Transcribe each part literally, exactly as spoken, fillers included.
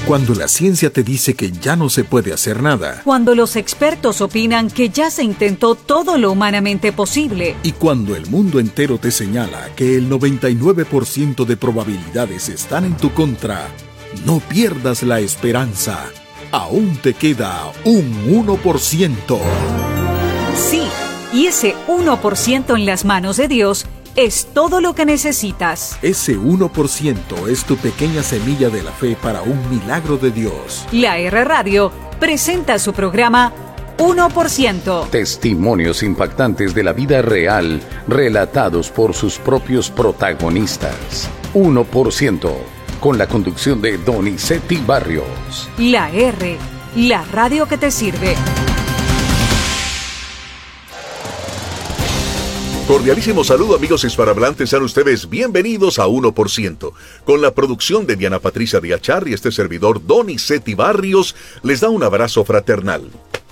Cuando la ciencia te dice que ya no se puede hacer nada. Cuando los expertos opinan que ya se intentó todo lo humanamente posible. Y cuando el mundo entero te señala que el noventa y nueve por ciento de probabilidades están en tu contra, no pierdas la esperanza. Aún te queda un uno por ciento. Sí, y ese uno por ciento en las manos de Dios es todo lo que necesitas. Ese uno por ciento es tu pequeña semilla de la fe para un milagro de Dios. La R Radio presenta su programa uno por ciento. Testimonios impactantes de la vida real, relatados por sus propios protagonistas. uno por ciento, con la conducción de Donizetti Barrios. La R, la radio que te sirve. Cordialísimo saludo, amigos hispanohablantes, sean ustedes bienvenidos a uno por ciento. Con la producción de Diana Patricia de Achar y este servidor Donizetti Barrios les da un abrazo fraternal.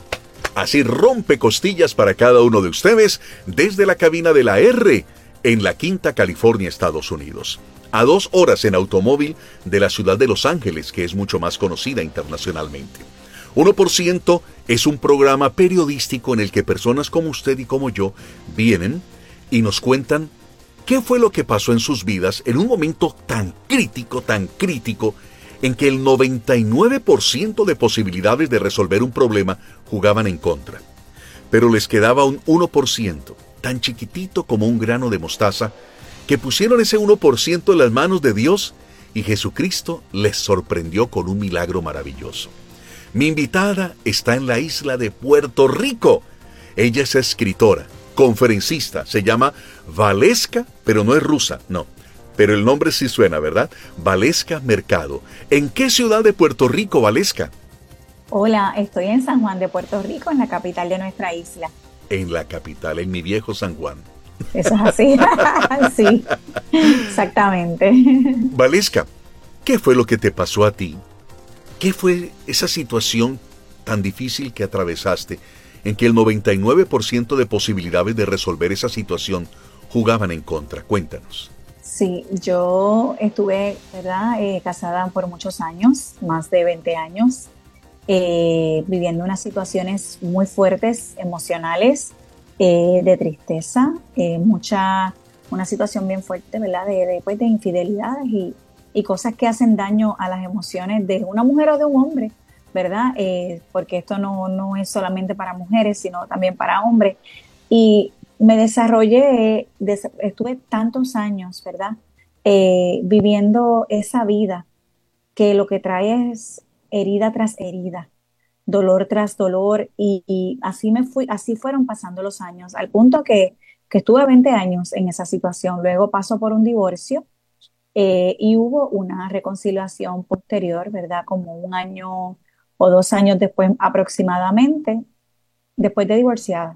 Así rompe costillas para cada uno de ustedes desde la cabina de la R en la Quinta California, Estados Unidos. A dos horas en automóvil de la ciudad de Los Ángeles, que es mucho más conocida internacionalmente. uno por ciento es un programa periodístico en el que personas como usted y como yo vienen y nos cuentan qué fue lo que pasó en sus vidas en un momento tan crítico, tan crítico, en que el noventa y nueve por ciento de posibilidades de resolver un problema jugaban en contra. Pero les quedaba un uno por ciento, tan chiquitito como un grano de mostaza, que pusieron ese uno por ciento en las manos de Dios y Jesucristo les sorprendió con un milagro maravilloso. Mi invitada está en la isla de Puerto Rico. Ella es escritora, conferencista, se llama Valeska, pero no es rusa, no. Pero el nombre sí suena, ¿verdad? Valeska Mercado. ¿En qué ciudad de Puerto Rico, Valeska? Hola, estoy en San Juan de Puerto Rico, en la capital de nuestra isla. En la capital, en mi viejo San Juan. Eso es así. Sí, exactamente. Valeska, ¿qué fue lo que te pasó a ti? ¿Qué fue esa situación tan difícil que atravesaste en que el noventa y nueve por ciento de posibilidades de resolver esa situación jugaban en contra? Cuéntanos. Sí, yo estuve, ¿verdad? Eh, casada por muchos años, más de veinte años, eh, viviendo unas situaciones muy fuertes, emocionales, eh, de tristeza, eh, mucha, una situación bien fuerte, ¿verdad? De, de, pues, de infidelidades y, y cosas que hacen daño a las emociones de una mujer o de un hombre, ¿verdad? Eh, porque esto no, no es solamente para mujeres, sino también para hombres. Y me desarrollé, des, estuve tantos años, ¿verdad? Eh, viviendo esa vida que lo que trae es herida tras herida, dolor tras dolor, y, y así me fui, así fueron pasando los años, al punto que, que estuve veinte años en esa situación. Luego pasó por un divorcio, eh, y hubo una reconciliación posterior, ¿verdad? Como un año o dos años después aproximadamente, después de divorciada.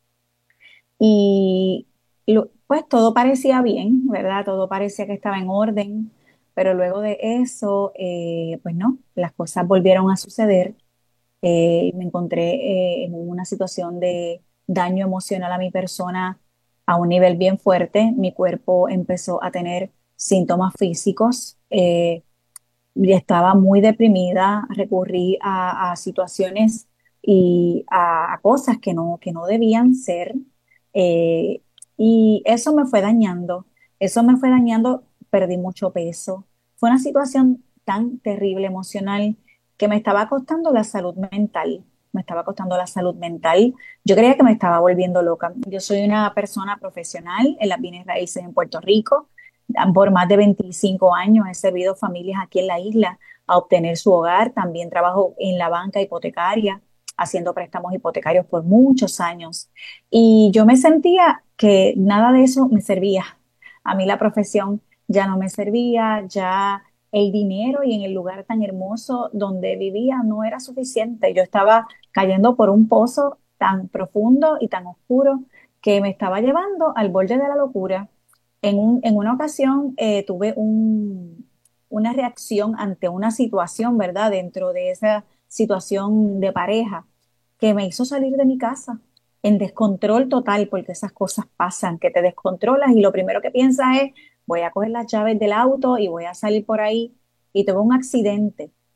Y lo, pues todo parecía bien, ¿verdad? Todo parecía que estaba en orden, pero luego de eso, eh, pues no, las cosas volvieron a suceder. Eh, me encontré eh, en una situación de daño emocional a mi persona a un nivel bien fuerte. Mi cuerpo empezó a tener síntomas físicos, eh, y estaba muy deprimida, recurrí a, a situaciones y a, a cosas que no, que no debían ser. Eh, y eso me fue dañando, eso me fue dañando, perdí mucho peso. Fue una situación tan terrible emocional que me estaba costando la salud mental, me estaba costando la salud mental. Yo creía que me estaba volviendo loca. Yo soy una persona profesional en las bienes raíces en Puerto Rico. Por más de veinticinco años he servido familias aquí en la isla a obtener su hogar. También trabajo en la banca hipotecaria, haciendo préstamos hipotecarios por muchos años. Y yo me sentía que nada de eso me servía. A mí la profesión ya no me servía, ya el dinero y en el lugar tan hermoso donde vivía no era suficiente. Yo estaba cayendo por un pozo tan profundo y tan oscuro que me estaba llevando al borde de la locura. En, un, en una ocasión eh, tuve un, una reacción ante una situación, ¿verdad? Dentro de esa situación de pareja que me hizo salir de mi casa en descontrol total, porque esas cosas pasan, que te descontrolas y lo primero que piensas es, voy a coger las llaves del auto y voy a salir por ahí, y tuve un accidente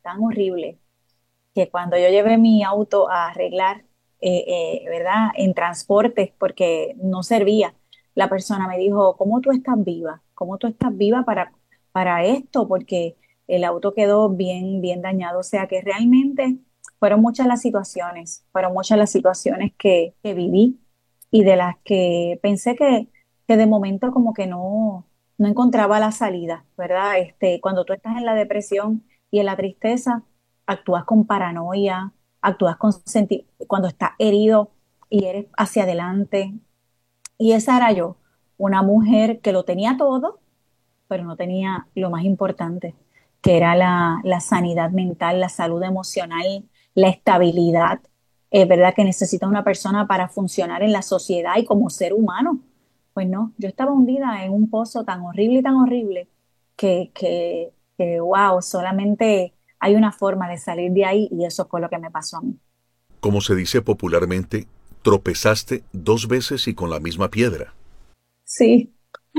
tan horrible, que cuando yo llevé mi auto a arreglar, eh, eh, ¿verdad? En transporte, porque no servía, la persona me dijo, ¿cómo tú estás viva? ¿Cómo tú estás viva para, para esto? Porque el auto quedó bien, bien dañado. O sea que realmente fueron muchas las situaciones, fueron muchas las situaciones que, que viví y de las que pensé que, que de momento como que no, no encontraba la salida, ¿verdad? Este, cuando tú estás en la depresión y en la tristeza, actúas con paranoia, actúas con senti- cuando estás herido y eres hacia adelante. Y esa era yo, una mujer que lo tenía todo, pero no tenía lo más importante, que era la, la sanidad mental, la salud emocional, la estabilidad. Es verdad que necesita una persona para funcionar en la sociedad y como ser humano. Pues no, yo estaba hundida en un pozo tan horrible y tan horrible que, que, que wow, solamente hay una forma de salir de ahí y eso fue lo que me pasó a mí. Como se dice popularmente, tropezaste dos veces y con la misma piedra. Sí,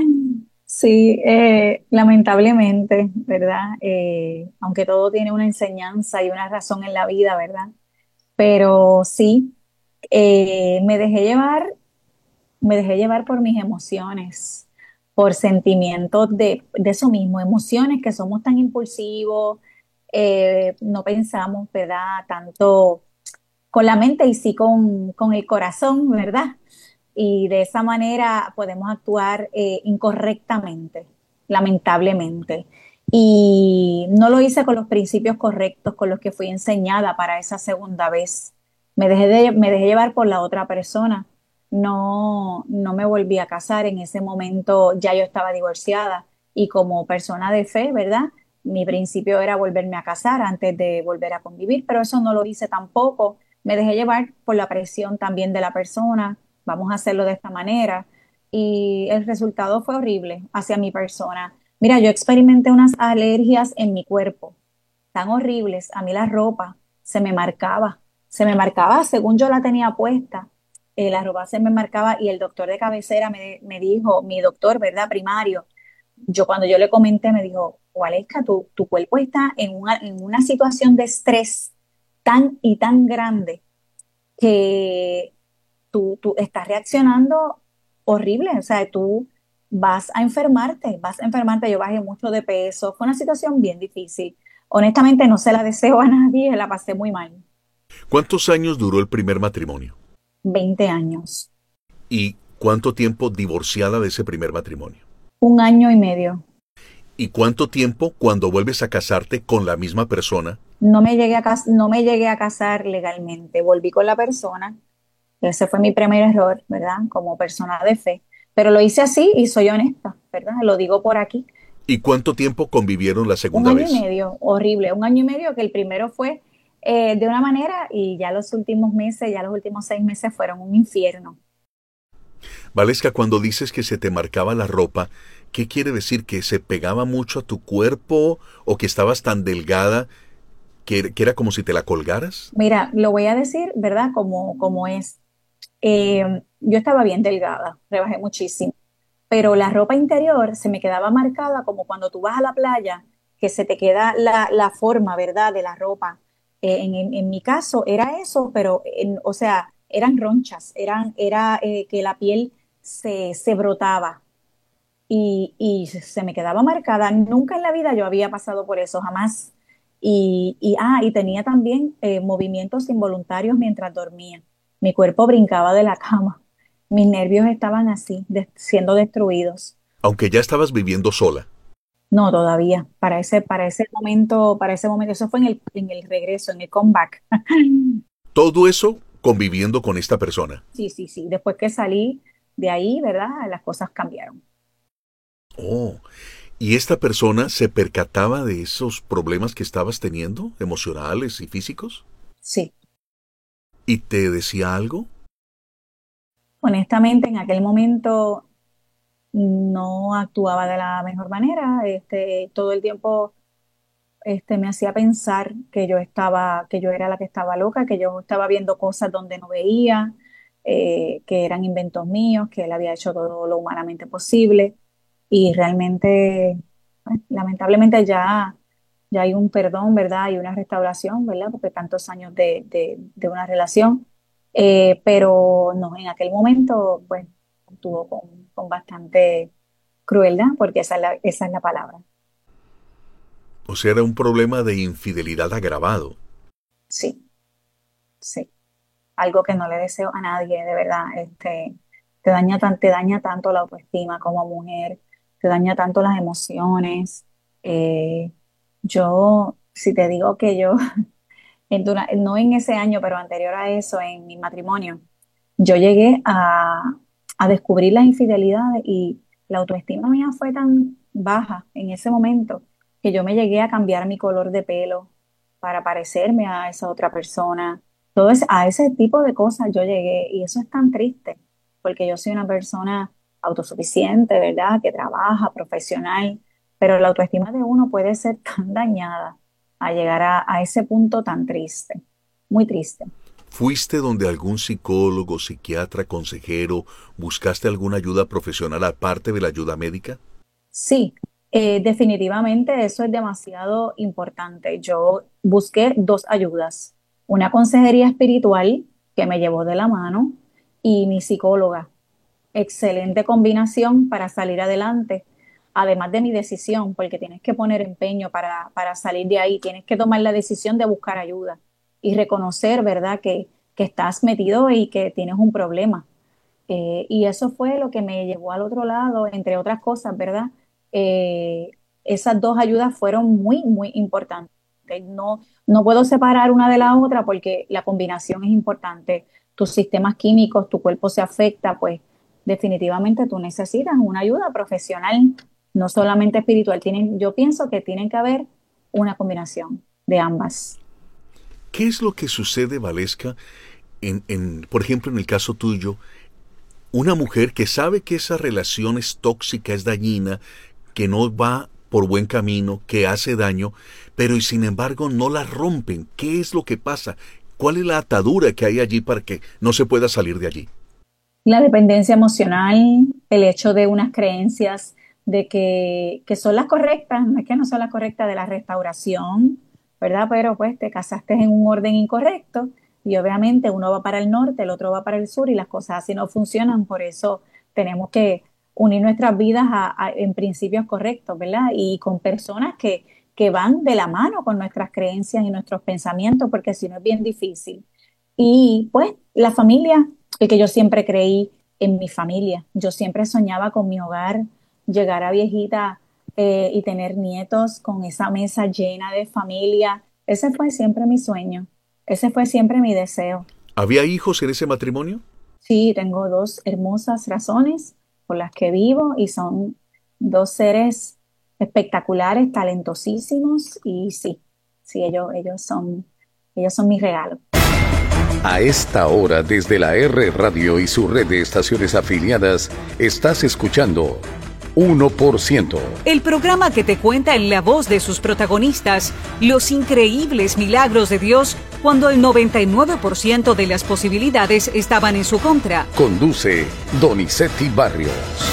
sí, eh, lamentablemente, ¿verdad? Eh, aunque todo tiene una enseñanza y una razón en la vida, ¿verdad? Pero sí, eh, me dejé llevar, me dejé llevar por mis emociones, por sentimientos de, de eso mismo, emociones que somos tan impulsivos, eh, no pensamos, ¿verdad? Tanto con la mente y sí con, con el corazón, ¿verdad? Y de esa manera podemos actuar eh, incorrectamente, lamentablemente. Y no lo hice con los principios correctos con los que fui enseñada para esa segunda vez. Me dejé, de, me dejé llevar por la otra persona. No, no me volví a casar. En ese momento ya yo estaba divorciada y como persona de fe, ¿verdad? Mi principio era volverme a casar antes de volver a convivir, pero eso no lo hice tampoco. Me dejé llevar por la presión también de la persona, vamos a hacerlo de esta manera. Y el resultado fue horrible hacia mi persona. Mira, yo experimenté unas alergias en mi cuerpo tan horribles. A mí la ropa se me marcaba, se me marcaba según yo la tenía puesta. Eh, la ropa se me marcaba y el doctor de cabecera me, me dijo, mi doctor, ¿verdad? Primario, yo cuando yo le comenté me dijo, Waleska, tu, tu cuerpo está en una, en una situación de estrés tan y tan grande que tú, tú estás reaccionando horrible, o sea, tú vas a enfermarte, vas a enfermarte, yo bajé mucho de peso, fue una situación bien difícil. Honestamente no se la deseo a nadie, la pasé muy mal. ¿Cuántos años duró el primer matrimonio? Veinte años, ¿Y cuánto tiempo divorciada de ese primer matrimonio? un año y medio. ¿Y cuánto tiempo cuando vuelves a casarte con la misma persona? No me llegué a cas- no me llegué a casar legalmente, volví con la persona. Ese fue mi primer error, ¿verdad? Como persona de fe. Pero lo hice así y soy honesta, ¿verdad? Lo digo por aquí. ¿Y cuánto tiempo convivieron la Un segunda año y vez? medio, horrible. Un año y medio que el primero fue eh, de una manera y ya los últimos meses, ya los últimos seis meses fueron un infierno. Valesca, cuando dices que se te marcaba la ropa, ¿qué quiere decir? ¿Que se pegaba mucho a tu cuerpo o que estabas tan delgada que, que era como si te la colgaras? Mira, lo voy a decir, ¿verdad? Como, como es. Eh, yo estaba bien delgada, rebajé muchísimo, pero la ropa interior se me quedaba marcada como cuando tú vas a la playa, que se te queda la, la forma, ¿verdad? De la ropa. Eh, en, en- en mi caso era eso, pero, en- o sea, eran ronchas, eran, era eh, que la piel se, se brotaba y, y se me quedaba marcada. Nunca en la vida yo había pasado por eso, jamás. Y, y, ah, y tenía también eh, movimientos involuntarios mientras dormía. Mi cuerpo brincaba de la cama. Mis nervios estaban así, de- siendo destruidos. Aunque ya estabas viviendo sola. No, todavía. Para ese, para ese momento, para ese momento, eso fue en el, en el regreso, en el comeback. Todo eso conviviendo con esta persona. Sí, sí, sí. Después que salí de ahí, ¿verdad? Las cosas cambiaron. Oh, ¿y esta persona se percataba de esos problemas que estabas teniendo, emocionales y físicos? Sí. ¿Y te decía algo? Honestamente, en aquel momento no actuaba de la mejor manera, este, todo el tiempo este, me hacía pensar que yo estaba, que yo era la que estaba loca, que yo estaba viendo cosas donde no veía, eh, que eran inventos míos, que él había hecho todo lo humanamente posible y realmente, pues, lamentablemente ya, ya hay un perdón, ¿verdad? Y una restauración, ¿verdad? Porque tantos años de, de, de una relación. Eh, pero no, en aquel momento, pues, actuó con, con bastante crueldad, porque esa es la, esa es la palabra. O sea, era un problema de infidelidad agravado. Sí, sí. Algo que no le deseo a nadie, de verdad. Este, te daña tan, te daña tanto la autoestima como mujer, te daña tanto las emociones. Eh, yo, si te digo que yo, en dura- no en ese año, pero anterior a eso, en mi matrimonio, yo llegué a, a descubrir las infidelidades y la autoestima mía fue tan baja en ese momento que yo me llegué a cambiar mi color de pelo para parecerme a esa otra persona. Todo ese- a ese tipo de cosas yo llegué y eso es tan triste porque yo soy una persona autosuficiente, ¿verdad? Que trabaja, profesional, pero la autoestima de uno puede ser tan dañada a llegar a, a ese punto tan triste, muy triste. ¿Fuiste donde algún psicólogo, psiquiatra, consejero, buscaste alguna ayuda profesional aparte de la ayuda médica? Sí, eh, definitivamente eso es demasiado importante. Yo busqué dos ayudas, una consejería espiritual que me llevó de la mano y mi psicóloga. Excelente combinación para salir adelante, además de mi decisión, porque tienes que poner empeño para, para salir de ahí, tienes que tomar la decisión de buscar ayuda y reconocer, ¿verdad?, que, que estás metido y que tienes un problema. Eh, y eso fue lo que me llevó al otro lado, entre otras cosas, ¿verdad? Eh, Esas dos ayudas fueron muy, muy importantes. No, no puedo separar una de la otra porque la combinación es importante. Tus sistemas químicos, tu cuerpo se afecta, pues definitivamente tú necesitas una ayuda profesional, no solamente espiritual. Tienen, yo pienso que tienen que haber una combinación de ambas. ¿Qué es lo que sucede, Valesca, en, en, por ejemplo, en el caso tuyo, una mujer que sabe que esa relación es tóxica, es dañina, que no va por buen camino, que hace daño, pero y sin embargo no la rompen? ¿Qué es lo que pasa? ¿Cuál es la atadura que hay allí para que no se pueda salir de allí? La dependencia emocional, el hecho de unas creencias de que, que son las correctas, no es que no son las correctas, de la restauración, ¿verdad? Pero pues te casaste en un orden incorrecto y obviamente uno va para el norte, el otro va para el sur y las cosas así no funcionan. Por eso tenemos que unir nuestras vidas a, a- en principios correctos, ¿verdad? Y con personas que, que van de la mano con nuestras creencias y nuestros pensamientos, porque si no es bien difícil. Y pues la familia, el que yo siempre creí en mi familia, yo siempre soñaba con mi hogar, llegar a viejita eh, y tener nietos con esa mesa llena de familia. Ese fue siempre mi sueño, ese fue siempre mi deseo. ¿Había hijos en ese matrimonio? Sí, tengo dos hermosas razones por las que vivo y son dos seres espectaculares, talentosísimos y sí, sí, ellos, ellos son, ellos son mi regalo. A esta hora, desde la R Radio y su red de estaciones afiliadas, estás escuchando uno por ciento. El programa que te cuenta en la voz de sus protagonistas los increíbles milagros de Dios cuando el noventa y nueve por ciento de las posibilidades estaban en su contra. Conduce Donizetti Barrios.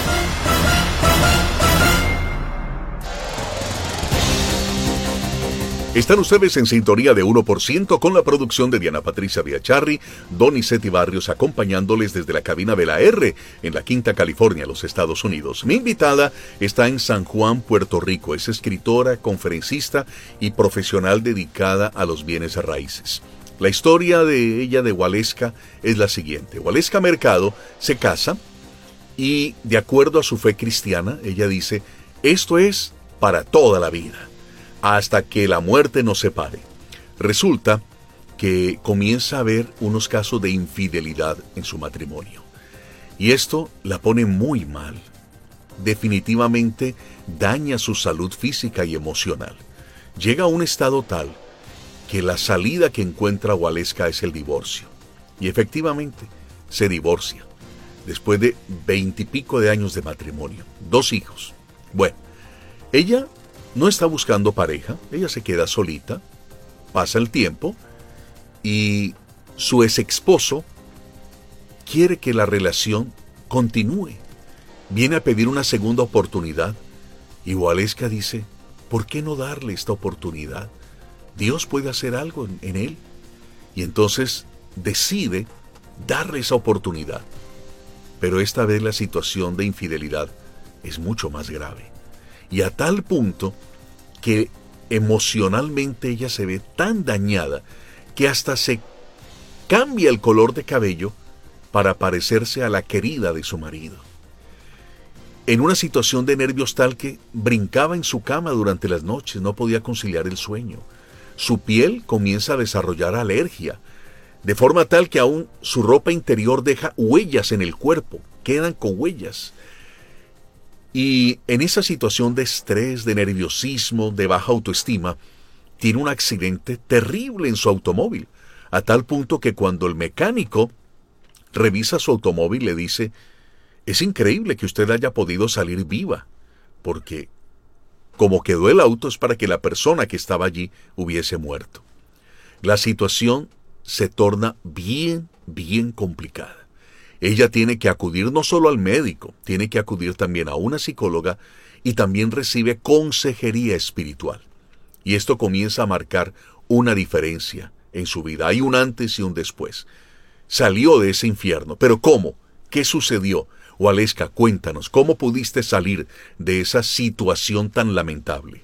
Están ustedes en sintonía de uno por ciento con la producción de Diana Patricia Biacharri, Donizetti Barrios acompañándoles desde la cabina de la R en la Quinta California, los Estados Unidos. Mi invitada está en San Juan, Puerto Rico. Es escritora, conferencista y profesional dedicada a los bienes raíces. La historia de ella, de Waleska, es la siguiente. Waleska Mercado se casa y, de acuerdo a su fe cristiana, ella dice, esto es para toda la vida, hasta que la muerte nos separe. Resulta que comienza a haber unos casos de infidelidad en su matrimonio. Y esto la pone muy mal. Definitivamente daña su salud física y emocional. Llega a un estado tal que la salida que encuentra Waleska es el divorcio. Y efectivamente se divorcia después de veintipico de años de matrimonio. Dos hijos. Bueno, ella no está buscando pareja, ella se queda solita, pasa el tiempo y su ex esposo quiere que la relación continúe. Viene a pedir una segunda oportunidad y Waleska dice, ¿por qué no darle esta oportunidad? Dios puede hacer algo en, en él. Y entonces decide darle esa oportunidad. Pero esta vez la situación de infidelidad es mucho más grave. Y a tal punto que emocionalmente ella se ve tan dañada que hasta se cambia el color de cabello para parecerse a la querida de su marido. En una situación de nervios tal que brincaba en su cama durante las noches, no podía conciliar el sueño. Su piel comienza a desarrollar alergia, de forma tal que aún su ropa interior deja huellas en el cuerpo, quedan con huellas. Y en esa situación de estrés, de nerviosismo, de baja autoestima, tiene un accidente terrible en su automóvil, a tal punto que cuando el mecánico revisa su automóvil le dice: es increíble que usted haya podido salir viva, porque como quedó el auto es para que la persona que estaba allí hubiese muerto. La situación se torna bien, bien complicada. Ella tiene que acudir no solo al médico, tiene que acudir también a una psicóloga y también recibe consejería espiritual. Y esto comienza a marcar una diferencia en su vida. Hay un antes y un después. Salió de ese infierno. ¿Pero cómo? ¿Qué sucedió? Waleska, cuéntanos, ¿cómo pudiste salir de esa situación tan lamentable?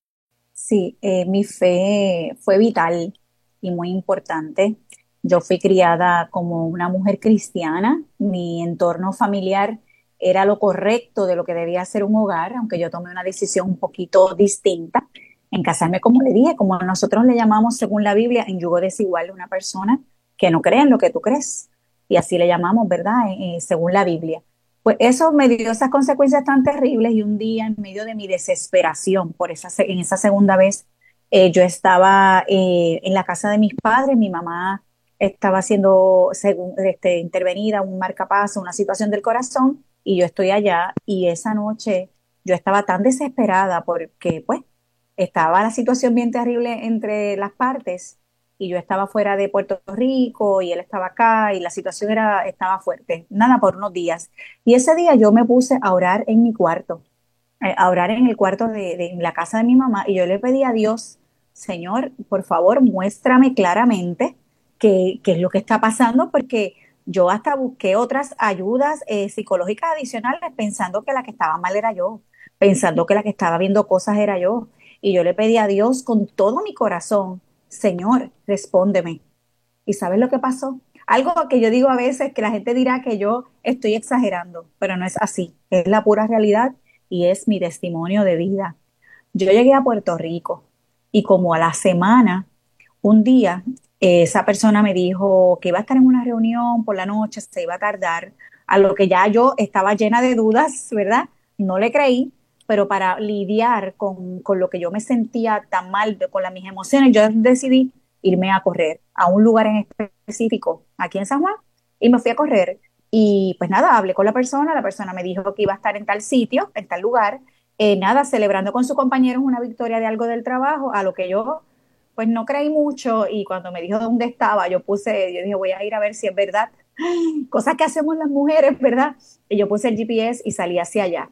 Sí, eh, mi fe fue vital y muy importante. Yo fui criada como una mujer cristiana. Mi entorno familiar era lo correcto de lo que debía ser un hogar, aunque yo tomé una decisión un poquito distinta en casarme, como le dije, como nosotros le llamamos según la Biblia, en yugo desigual, una persona que no cree en lo que tú crees. Y así le llamamos, ¿verdad? Eh, según la Biblia. Pues eso me dio esas consecuencias tan terribles y un día en medio de mi desesperación por esa, en esa segunda vez, eh, yo estaba eh, en la casa de mis padres, mi mamá estaba siendo según, este, intervenida, un marcapaso, una situación del corazón, y yo estoy allá, y esa noche yo estaba tan desesperada porque pues estaba la situación bien terrible entre las partes, y yo estaba fuera de Puerto Rico y él estaba acá y la situación era, estaba fuerte, nada, por unos días. Y ese día yo me puse a orar en mi cuarto, eh, a orar en el cuarto de, de en la casa de mi mamá, y yo le pedí a Dios: Señor, por favor, muéstrame claramente qué, qué es lo que está pasando, porque yo hasta busqué otras ayudas eh, psicológicas adicionales pensando que la que estaba mal era yo, pensando que la que estaba viendo cosas era yo. Y yo le pedí a Dios con todo mi corazón: Señor, respóndeme. ¿Y sabes lo que pasó? Algo que yo digo a veces, que la gente dirá que yo estoy exagerando, pero no es así. Es la pura realidad y es mi testimonio de vida. Yo llegué a Puerto Rico y como a la semana, un día, eh, esa persona me dijo que iba a estar en una reunión por la noche, se iba a tardar, a lo que ya yo estaba llena de dudas, ¿verdad? No le creí. Pero para lidiar con, con lo que yo me sentía tan mal, con las, mis emociones, yo decidí irme a correr a un lugar en específico, aquí en San Juan, y me fui a correr. Y pues nada, hablé con la persona, la persona me dijo que iba a estar en tal sitio, en tal lugar, eh, nada, celebrando con sus compañeros una victoria de algo del trabajo, a lo que yo pues no creí mucho, y cuando me dijo dónde estaba, yo puse, yo dije, voy a ir a ver si es verdad, cosas que hacemos las mujeres, ¿verdad? Y yo puse el G P S y salí hacia allá.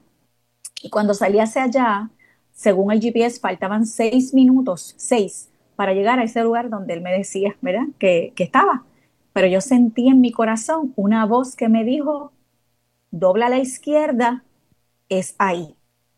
Y cuando salí hacia allá, según el G P S, faltaban seis minutos, seis, para llegar a ese lugar donde él me decía, ¿verdad?, que, que estaba. Pero yo sentí en mi corazón una voz que me dijo: dobla a la izquierda, es ahí.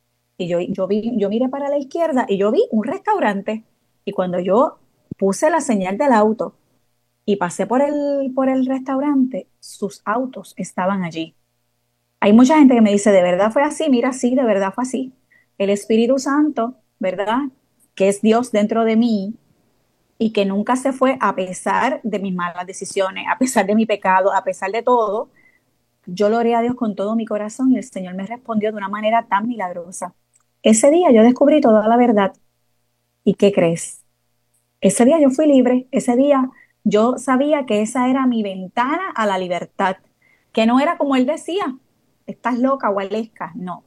Y yo, yo, vi, yo miré para la izquierda y yo vi un restaurante. Y cuando yo puse la señal del auto y pasé por el, por el restaurante, sus autos estaban allí. Hay mucha gente que me dice: ¿de verdad fue así? Mira, sí, de verdad fue así. El Espíritu Santo, ¿verdad?, que es Dios dentro de mí y que nunca se fue a pesar de mis malas decisiones, a pesar de mi pecado, a pesar de todo. Yo lo oré a Dios con todo mi corazón y el Señor me respondió de una manera tan milagrosa. Ese día yo descubrí toda la verdad. ¿Y qué crees? Ese día yo fui libre. Ese día yo sabía que esa era mi ventana a la libertad, que no era como él decía: estás loca, Waleska. No,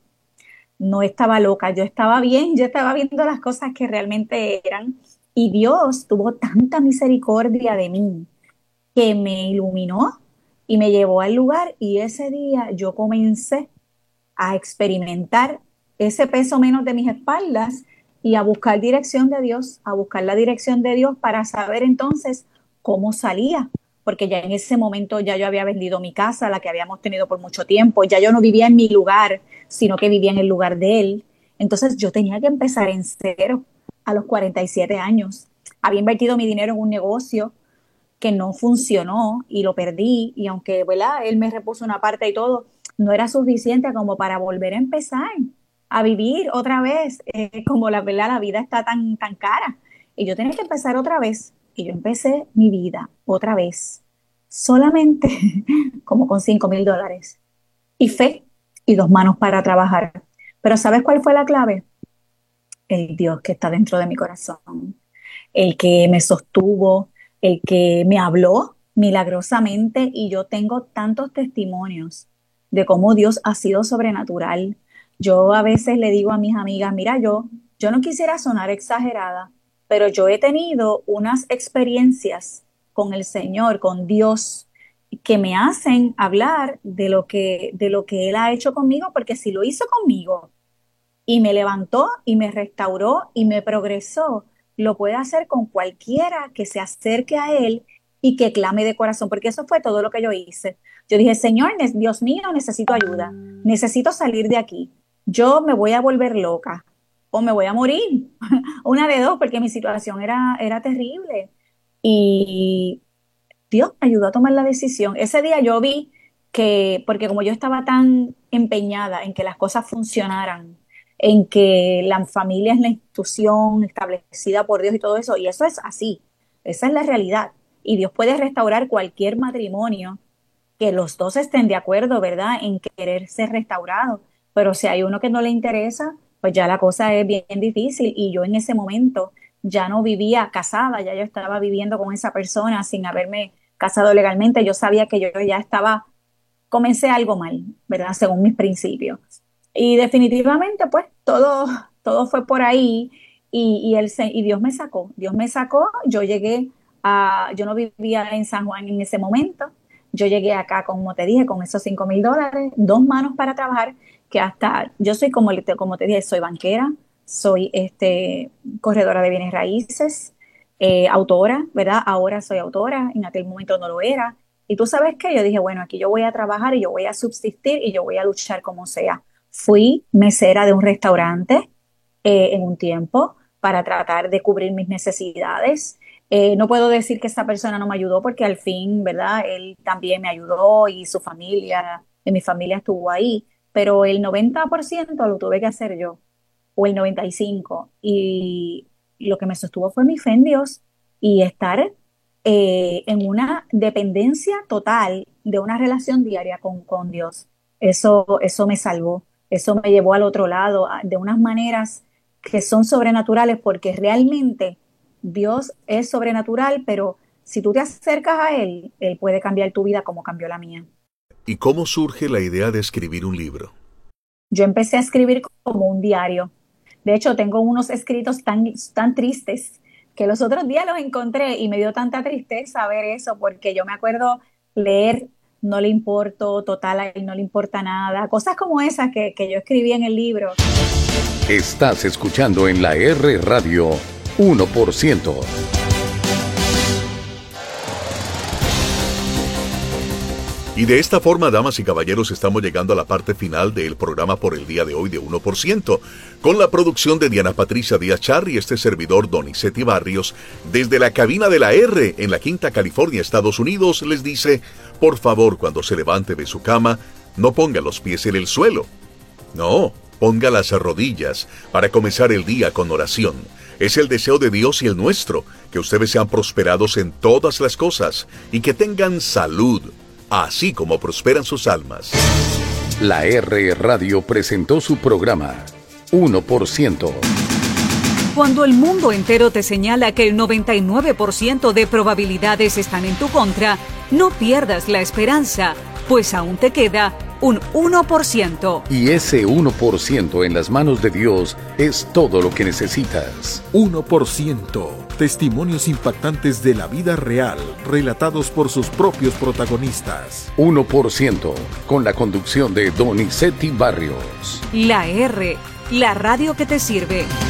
no estaba loca, yo estaba bien, yo estaba viendo las cosas que realmente eran, y Dios tuvo tanta misericordia de mí que me iluminó y me llevó al lugar, y ese día yo comencé a experimentar ese peso menos de mis espaldas y a buscar dirección de Dios, a buscar la dirección de Dios para saber entonces cómo salía, porque ya en ese momento ya yo había vendido mi casa, la que habíamos tenido por mucho tiempo, ya yo no vivía en mi lugar, sino que vivía en el lugar de él. Entonces yo tenía que empezar en cero a los cuarenta y siete años. Había invertido mi dinero en un negocio que no funcionó y lo perdí, y aunque, ¿verdad?, él me repuso una parte y todo, no era suficiente como para volver a empezar a vivir otra vez, eh, como la verdad la vida está tan, tan cara, y yo tenía que empezar otra vez, y yo empecé mi vida otra vez, solamente como con cinco mil dólares, y fe, y dos manos para trabajar. Pero ¿sabes cuál fue la clave? El Dios que está dentro de mi corazón, el que me sostuvo, el que me habló milagrosamente, y yo tengo tantos testimonios de cómo Dios ha sido sobrenatural. Yo a veces le digo a mis amigas, mira, yo, yo no quisiera sonar exagerada, pero yo he tenido unas experiencias con el Señor, con Dios, que me hacen hablar de lo que, de lo que Él ha hecho conmigo, porque si lo hizo conmigo y me levantó y me restauró y me progresó, lo puede hacer con cualquiera que se acerque a Él y que clame de corazón, porque eso fue todo lo que yo hice. Yo dije, Señor, Dios mío, necesito ayuda, necesito salir de aquí. Yo me voy a volver loca o me voy a morir, una de dos, porque mi situación era, era terrible. Y Dios me ayudó a tomar la decisión. Ese día yo vi que, porque como yo estaba tan empeñada en que las cosas funcionaran, en que la familia es la institución establecida por Dios y todo eso, y eso es así, esa es la realidad. Y Dios puede restaurar cualquier matrimonio que los dos estén de acuerdo, ¿verdad?, en querer ser restaurado. Pero si hay uno que no le interesa, pues ya la cosa es bien difícil. Y yo en ese momento ya no vivía casada, ya yo estaba viviendo con esa persona sin haberme casado legalmente. Yo sabía que yo ya estaba, comencé algo mal, ¿verdad?, según mis principios. Y definitivamente, pues, todo, todo fue por ahí, y, y, el, y Dios me sacó, Dios me sacó, yo llegué a, yo no vivía en San Juan en ese momento, yo llegué acá, como te dije, con esos cinco mil dólares, dos manos para trabajar, que hasta, yo soy como, como te dije, soy banquera, soy este, corredora de bienes raíces, eh, autora, ¿verdad? Ahora soy autora, en aquel momento no lo era, y tú sabes qué, yo dije, bueno, aquí yo voy a trabajar y yo voy a subsistir y yo voy a luchar como sea. Fui mesera de un restaurante eh, en un tiempo para tratar de cubrir mis necesidades. Eh, no puedo decir que esa persona no me ayudó, porque al fin, ¿verdad?, él también me ayudó y su familia, y mi familia estuvo ahí, pero el noventa por ciento lo tuve que hacer yo, o el noventa y cinco por ciento, y lo que me sostuvo fue mi fe en Dios y estar eh, en una dependencia total de una relación diaria con, con Dios. Eso, eso me salvó. Eso me llevó al otro lado de unas maneras que son sobrenaturales, porque realmente Dios es sobrenatural, pero si tú te acercas a Él, Él puede cambiar tu vida como cambió la mía. ¿Y cómo surge la idea de escribir un libro? Yo empecé a escribir como un diario. De hecho, tengo unos escritos tan, tan tristes que los otros días los encontré y me dio tanta tristeza ver eso, porque yo me acuerdo leer no le importo, total, a él no le importa nada, cosas como esas que, que yo escribí en el libro. Estás escuchando en la R Radio uno por ciento. Y de esta forma, damas y caballeros, estamos llegando a la parte final del programa por el día de hoy de uno por ciento, con la producción de Diana Patricia Díaz Charri y este servidor Donizetti Barrios, desde la cabina de la R en la Quinta California, Estados Unidos, les dice, por favor, cuando se levante de su cama, no ponga los pies en el suelo. No, ponga las rodillas para comenzar el día con oración. Es el deseo de Dios y el nuestro, que ustedes sean prosperados en todas las cosas y que tengan salud, así como prosperan sus almas. La R Radio presentó su programa uno por ciento. Cuando el mundo entero te señala que el noventa y nueve por ciento de probabilidades están en tu contra, no pierdas la esperanza, pues aún te queda un uno por ciento. Y ese uno por ciento en las manos de Dios es todo lo que necesitas. uno por ciento. Testimonios impactantes de la vida real, relatados por sus propios protagonistas. uno por ciento, con la conducción de Donizetti Barrios. La R, la radio que te sirve.